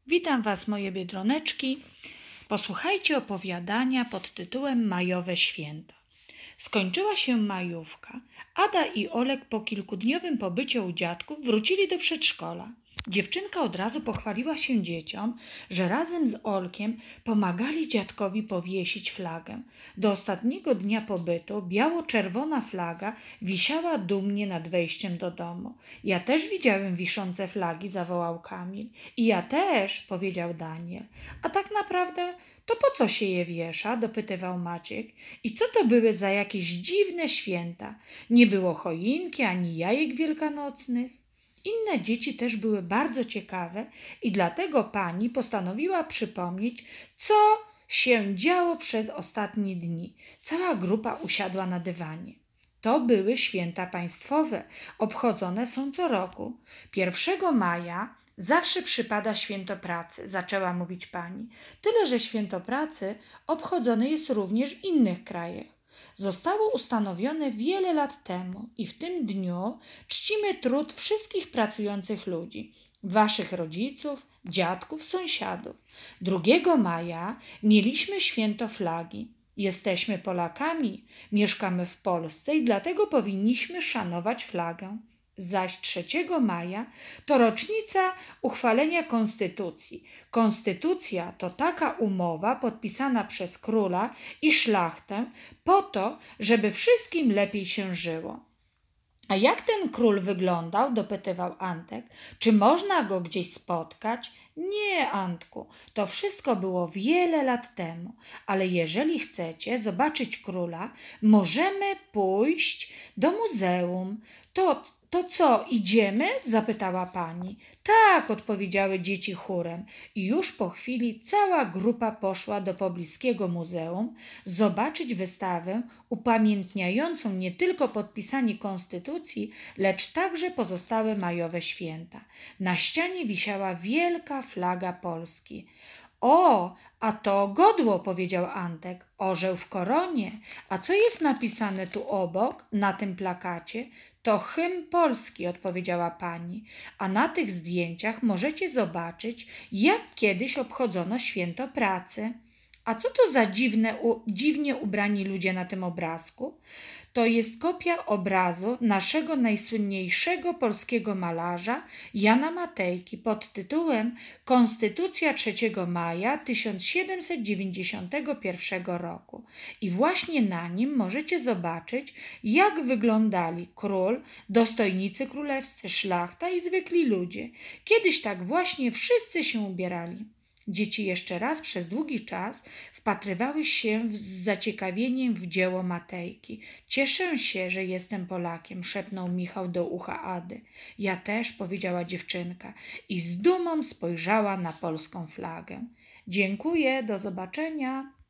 Witam Was, moje biedroneczki. Posłuchajcie opowiadania pod tytułem Majowe Święta. Skończyła się majówka. Ada i Olek po kilkudniowym pobycie u dziadków wrócili do przedszkola. Dziewczynka od razu pochwaliła się dzieciom, że razem z Olkiem pomagali dziadkowi powiesić flagę. Do ostatniego dnia pobytu biało-czerwona flaga wisiała dumnie nad wejściem do domu. Ja też widziałem wiszące flagi, zawołał Kamil. I ja też, powiedział Daniel. A tak naprawdę to po co się je wiesza? Dopytywał Maciek. I co to były za jakieś dziwne święta? Nie było choinki ani jajek wielkanocnych. Inne dzieci też były bardzo ciekawe i dlatego pani postanowiła przypomnieć, co się działo przez ostatnie dni. Cała grupa usiadła na dywanie. To były święta państwowe. Obchodzone są co roku. 1 maja zawsze przypada święto pracy, zaczęła mówić pani. Tyle, że święto pracy obchodzone jest również w innych krajach. Zostało ustanowione wiele lat temu i w tym dniu czcimy trud wszystkich pracujących ludzi, waszych rodziców, dziadków, sąsiadów. 2 maja mieliśmy święto flagi. Jesteśmy Polakami, mieszkamy w Polsce i dlatego powinniśmy szanować flagę. Zaś 3 maja to rocznica uchwalenia Konstytucji. Konstytucja to taka umowa podpisana przez króla i szlachtę po to, żeby wszystkim lepiej się żyło. A jak ten król wyglądał? Dopytywał Antek. Czy można go gdzieś spotkać? Nie, Antku, to wszystko było wiele lat temu, ale jeżeli chcecie zobaczyć króla, możemy pójść do muzeum. To co, idziemy? Zapytała pani. Tak, odpowiedziały dzieci chórem. I już po chwili cała grupa poszła do pobliskiego muzeum zobaczyć wystawę upamiętniającą nie tylko podpisanie konstytucji, lecz także pozostałe majowe święta. Na ścianie wisiała wielka flaga Polski. O, a to godło, powiedział Antek. Orzeł w koronie. A co jest napisane tu obok, na tym plakacie? To hymn Polski, odpowiedziała pani. A na tych zdjęciach możecie zobaczyć, jak kiedyś obchodzono święto pracy. A co to za dziwnie ubrani ludzie na tym obrazku? To jest kopia obrazu naszego najsłynniejszego polskiego malarza Jana Matejki pod tytułem Konstytucja 3 maja 1791 roku. I właśnie na nim możecie zobaczyć, jak wyglądali król, dostojnicy królewscy, szlachta i zwykli ludzie. Kiedyś tak właśnie wszyscy się ubierali. Dzieci jeszcze raz przez długi czas wpatrywały się z zaciekawieniem w dzieło Matejki. Cieszę się, że jestem Polakiem, szepnął Michał do ucha Ady. Ja też, powiedziała dziewczynka i z dumą spojrzała na polską flagę. Dziękuję, do zobaczenia.